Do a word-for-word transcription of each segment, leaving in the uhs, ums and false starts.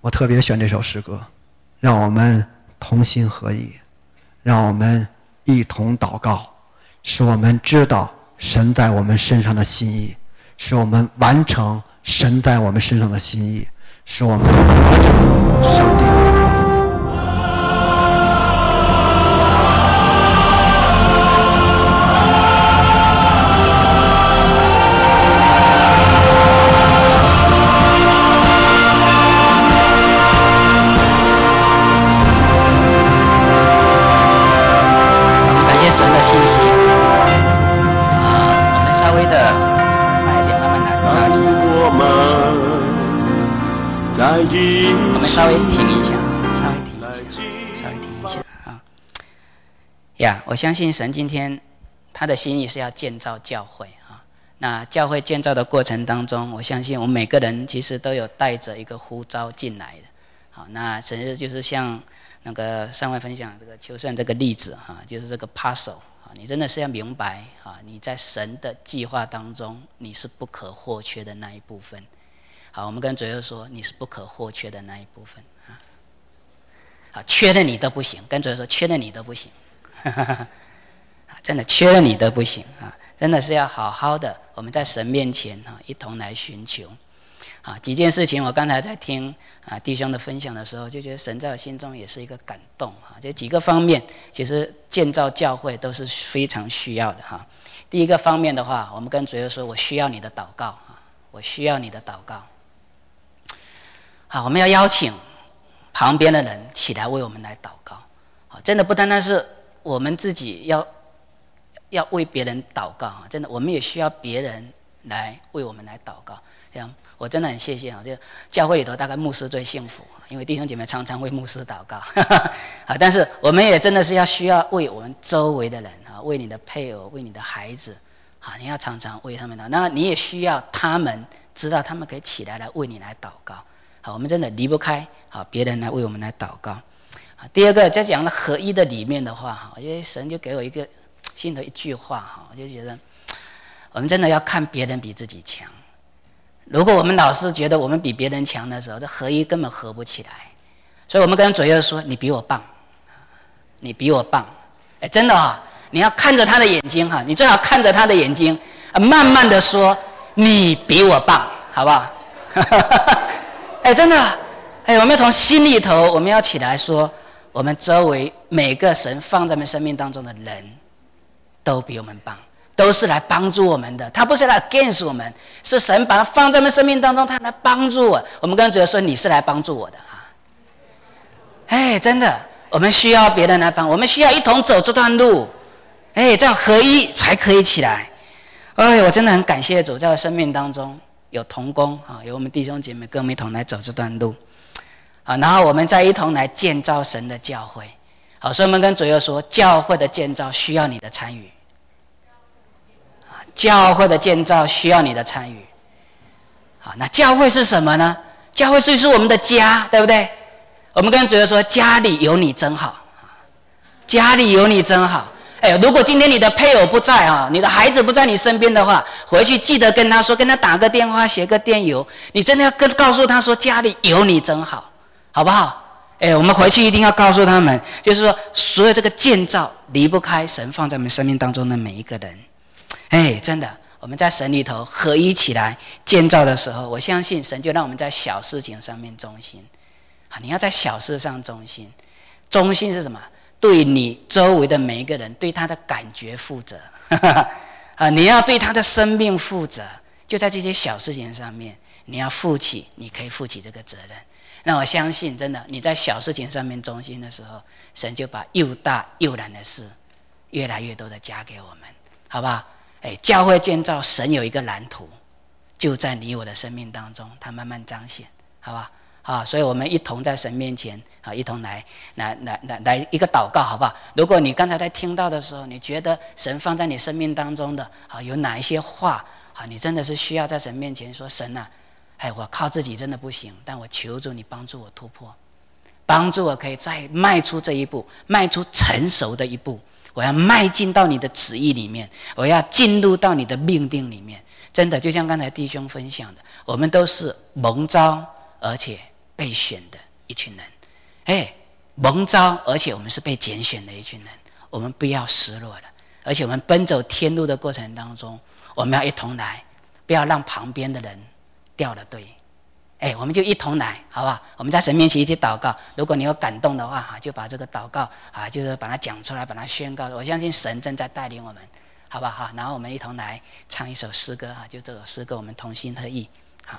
我特别选这首诗歌，让我们同心合意，让我们一同祷告，使我们知道神在我们身上的心意，使我们完成神在我们身上的心意，使我们完成上帝的荣耀。 神的信息啊，我们稍微的慢一点，慢慢来，扎紧。我们稍微停一下，稍微停一下，稍微停一下啊。呀，我相信神今天他的心意是要建造教会啊。那教会建造的过程当中，我相信我们每个人其实都有带着一个呼召进来的。好，那神就是像那个上位分享这个求胜这个例子哈，就是这个 puzzle 啊，你真的是要明白啊，你在神的计划当中，你是不可或缺的那一部分。好，我们跟主耶稣说，你是不可或缺的那一部分啊。好，缺了你都不行，跟主耶稣说，缺了你都不行，真的缺了你都不行啊！真的是要好好的，我们在神面前啊，一同来寻求。啊，几件事情，我刚才在听啊弟兄的分享的时候，就觉得神在我心中也是一个感动啊。就几个方面，其实建造教会都是非常需要的哈。第一个方面的话，我们跟主耶稣说，我需要你的祷告啊，我需要你的祷告。好，我们要邀请旁边的人起来为我们来祷告。啊，真的不单单是我们自己要要为别人祷告啊，真的我们也需要别人来为我们来祷告。这样，我真的很谢谢啊！就教会里头，大概牧师最幸福，因为弟兄姐妹常常为牧师祷告。啊，但是我们也真的是要需要为我们周围的人啊，为你的配偶，为你的孩子，啊，你要常常为他们祷告。那你也需要他们知道，他们可以起来来为你来祷告。好，我们真的离不开啊，别人来为我们来祷告。啊，第二个在讲的合一的里面的话，哈，因为神就给我一个心头一句话哈，我就觉得我们真的要看别人比自己强。如果我们老是觉得我们比别人强的时候，这合一根本合不起来。所以我们跟主耶稣说：“你比我棒，你比我棒。”哎，真的啊，你要看着他的眼睛哈，你最好看着他的眼睛，慢慢的说：“你比我棒，好不好？”哎，真的，哎，我们要从心里头，我们要起来说，我们周围每个神放在我们生命当中的人，都比我们棒。都是来帮助我们的，他不是来 against 我们，是神把他放在我们生命当中，他来帮助我。我们跟主耶稣说，你是来帮助我的啊！哎，真的，我们需要别人来帮，我们需要一同走这段路，哎，这样合一才可以起来。哎，我真的很感谢主，在我生命当中有同工啊，有我们弟兄姐妹跟我们一同来走这段路啊，然后我们再一同来建造神的教会。好，所以我们跟主耶稣说，教会的建造需要你的参与。教会的建造需要你的参与。好，那教会是什么呢？教会是我们的家，对不对？我们跟主耶稣说，家里有你真好，家里有你真好。哎，如果今天你的配偶不在啊，你的孩子不在你身边的话，回去记得跟他说，跟他打个电话，写个电邮，你真的要跟告诉他说，家里有你真好，好不好？哎，我们回去一定要告诉他们，就是说，所有这个建造离不开神放在我们生命当中的每一个人。哎，真的，我们在神里头合一起来建造的时候，我相信神就让我们在小事情上面忠心。啊，你要在小事上忠心，忠心是什么？对你周围的每一个人，对他的感觉负责。啊，你要对他的生命负责，就在这些小事情上面，你要负起，你可以负起这个责任。那我相信，真的，你在小事情上面忠心的时候，神就把又大又难的事，越来越多的加给我们，好不好？哎，教会建造，神有一个蓝图，就在你我的生命当中，它慢慢彰显，好吧？啊，所以我们一同在神面前啊，一同来来来来来一个祷告，好不好？如果你刚才在听到的时候，你觉得神放在你生命当中的啊，有哪一些话啊，你真的是需要在神面前说，神啊，哎，我靠自己真的不行，但我求主你帮助我突破，帮助我可以再迈出这一步，迈出成熟的一步。我要迈进到你的旨意里面，我要进入到你的命定里面。真的，就像刚才弟兄分享的，我们都是蒙召而且被选的一群人，哎，蒙召，而且我们是被拣选的一群人，我们不要失落了，而且我们奔走天路的过程当中，我们要一同来，不要让旁边的人掉了队。哎，我们就一同来，好不好？我们在神面前一起祷告。如果你有感动的话，就把这个祷告啊，就是把它讲出来，把它宣告。我相信神正在带领我们，好不好？然后我们一同来唱一首诗歌啊，就这首诗歌，我们同心合意。好，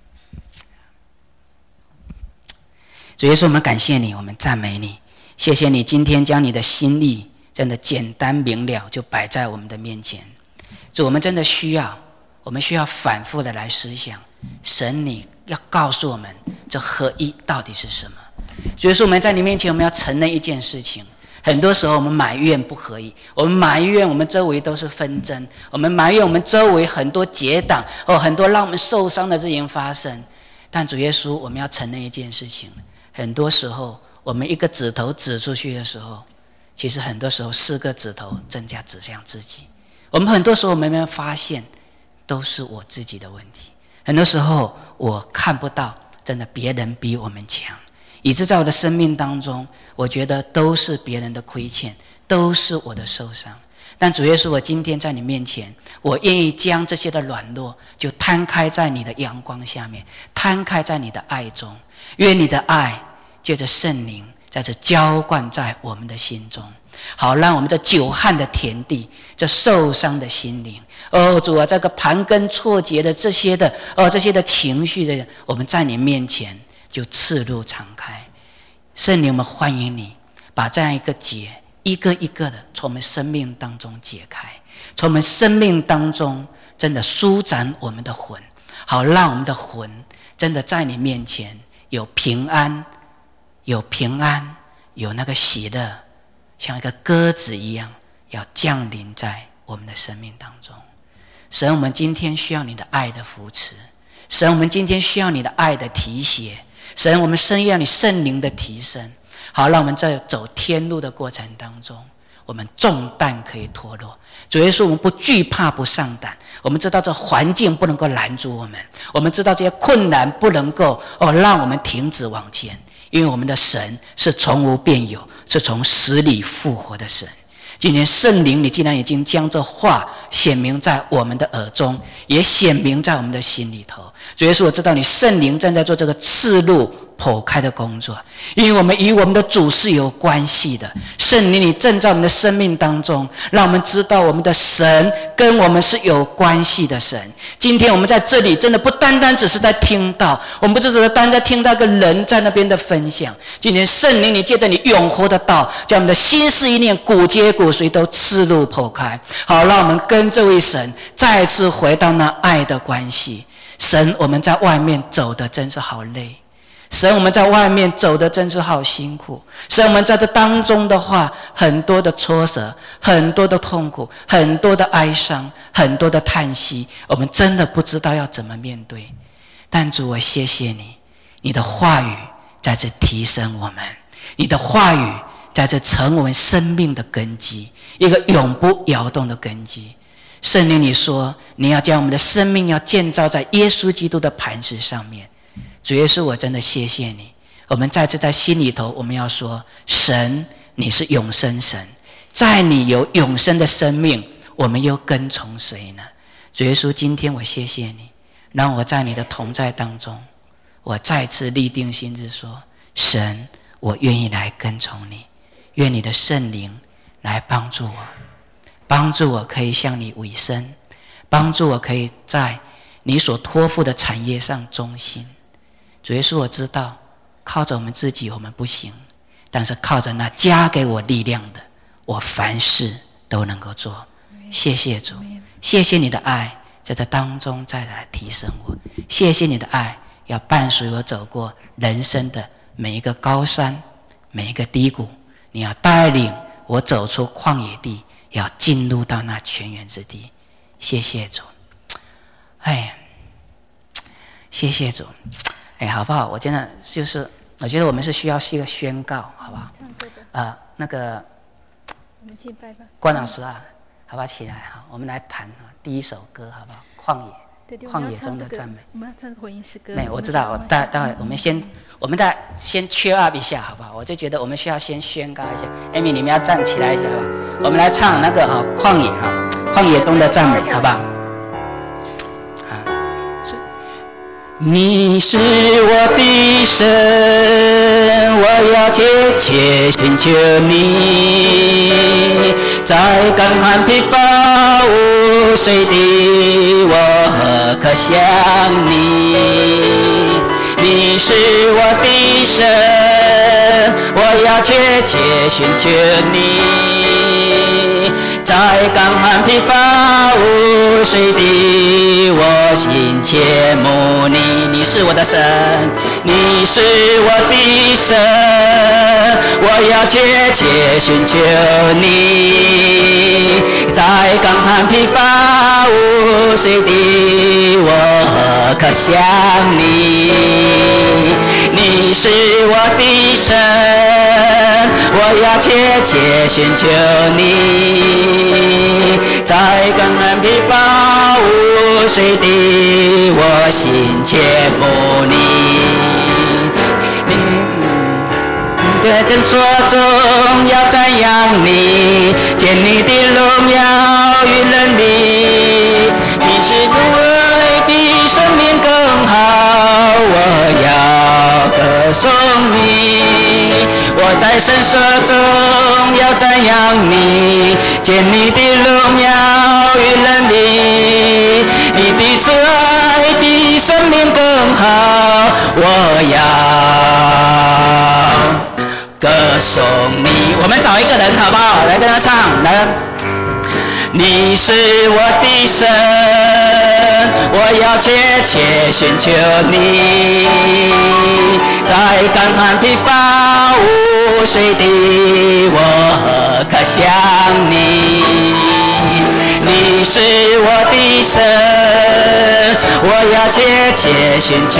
主耶稣，我们感谢你，我们赞美你，谢谢你今天将你的心意真的简单明了，就摆在我们的面前。主，我们真的需要，我们需要反复的来思想，神你要告诉我们这合一到底是什么。所以说我们在你面前，我们要承认一件事情，很多时候我们埋怨不合一，我们埋怨我们周围都是纷争，我们埋怨我们周围很多结党哦，很多让我们受伤的事情发生。但主耶稣，我们要承认一件事情，很多时候我们一个指头指出去的时候，其实很多时候四个指头正在指向自己。我们很多时候没有发现都是我自己的问题，很多时候我看不到真的别人比我们强，以致在我的生命当中，我觉得都是别人的亏欠，都是我的受伤。但主耶稣，我今天在你面前，我愿意将这些的软弱就摊开在你的阳光下面，摊开在你的爱中，愿你的爱借着圣灵在这浇灌在我们的心中，好让我们这久旱的田地，这受伤的心灵，哦主啊，这个盘根错节的这些的哦这些的情绪的，我们在你面前就赤露敞开。圣灵，我们欢迎你把这样一个结一个一个的从我们生命当中解开，从我们生命当中真的舒展我们的魂，好让我们的魂真的在你面前有平安，有平安，有那个喜乐，像一个鸽子一样要降临在我们的生命当中。神，我们今天需要你的爱的扶持，神，我们今天需要你的爱的提携，神，我们需要你圣灵的提升，好让我们在走天路的过程当中，我们重担可以脱落。主耶稣，我们不惧怕不上胆，我们知道这环境不能够拦住我们，我们知道这些困难不能够哦让我们停止往前，因为我们的神是从无变有，是从死里复活的神。今天圣灵，你既然已经将这话显明在我们的耳中，也显明在我们的心里头。主耶稣，我知道你圣灵正在做这个刺入剖开的工作，因为我们与我们的主是有关系的。圣灵，你正在我们的生命当中，让我们知道我们的神跟我们是有关系的神。今天我们在这里真的不单单只是在听到，我们不只是单单在听到一个人在那边的分享。今天圣灵，你借着你永活的道，将我们的心思意念骨节骨髓都刺入剖开，好让我们跟这位神再次回到那爱的关系。神，我们在外面走的真是好累，神，我们在外面走的真是好辛苦，神，我们在这当中的话，很多的挫折，很多的痛苦，很多的哀伤，很多的叹息，我们真的不知道要怎么面对。但主，我谢谢你，你的话语在这提升我们，你的话语在这成为生命的根基，一个永不摇动的根基。圣灵，你说你要将我们的生命要建造在耶稣基督的磐石上面。主耶稣，我真的谢谢你。我们再次在心里头，我们要说，神，你是永生神，在你有永生的生命，我们又跟从谁呢？主耶稣，今天我谢谢你，让我在你的同在当中，我再次立定心志说，神，我愿意来跟从你，愿你的圣灵来帮助我，帮助我可以向你委身，帮助我可以在你所托付的产业上忠心。主耶稣，我知道靠着我们自己我们不行，但是靠着那加给我力量的，我凡事都能够做。谢谢主，谢谢你的爱在这当中再来提升我，谢谢你的爱要伴随我走过人生的每一个高山，每一个低谷，你要带领我走出旷野地，要进入到那泉源之地。谢谢主，哎，谢谢主，哎，好不好？我真的就是，我觉得我们是需要一个宣告，好不好？ 唱歌的， 呃，那个， 我们敬拜吧。 关老师啊，好不好？起来哈，我们来弹啊，第一首歌，好不好？旷野。 旷野中的赞美。 我们要唱回应诗歌。 没，我知道，我待待会我们先，我们再先 cheer up 一下，好不好？我就觉得我们需要先宣告一下。Amy， 你们要站起来一下，好吧？我们来唱那个哈旷野哈，旷野中的赞美，好不好？啊，是。你是我的神，我要切切寻求你，在干旱疲乏无水地，我何可想你？你是我的神，我要切切寻求你，在干旱疲乏无水地，我心切慕你。你是我的神，你是我的神，我要切切寻求你，在干旱疲乏无水地，我何可想你？你是我的神，我要切切寻求你，在干旱疲乏无水地，我心切慕你。在诊所中要赞扬你，见你的荣耀与能力，你是主爱比生命更好，我要歌颂你。我在圣所中要赞扬你，见你的荣耀与能力，你的慈爱比生命更好，我要歌颂你。我们找一个人好不好？来跟他唱，来。你是我的神，我要切切寻求你，在干旱疲乏无水地，我何可想你？你是我的神，我要切切寻求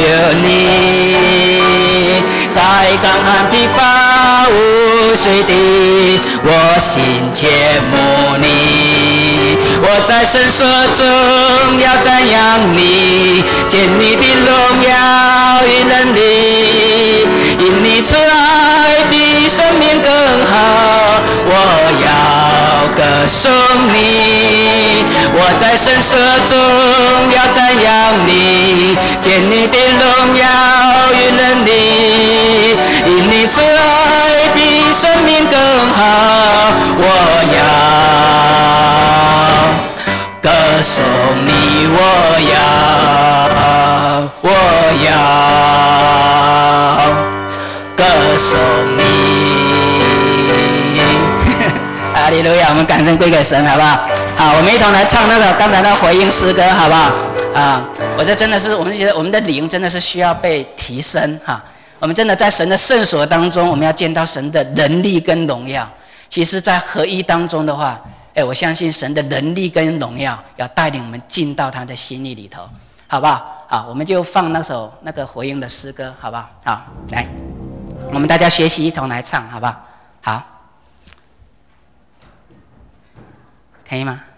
你，在干旱疲乏无水地，我心切慕你。我在圣所中要赞扬你，见你的荣耀与能力，因你慈爱比生命更好，我要歌颂你。我在圣所中要赞扬你，见你的荣耀与能力，因你慈爱比生命更好，我要歌颂你，我要，我要歌颂你。哈利路亚！我们感恩归给神，好不好？好，我们一同来唱那个刚才那回应诗歌，好不好？啊，我这真的是，我们觉得我们的灵真的是需要被提升哈。我们真的在神的圣所当中，我们要见到神的能力跟荣耀。其实，在合一当中的话，哎，我相信神的能力跟荣耀要带领我们进到他的心意里头，好不好？好，我们就放那首那个回应的诗歌，好不好？好，来，我们大家学习一同来唱，好不好？好，可以吗？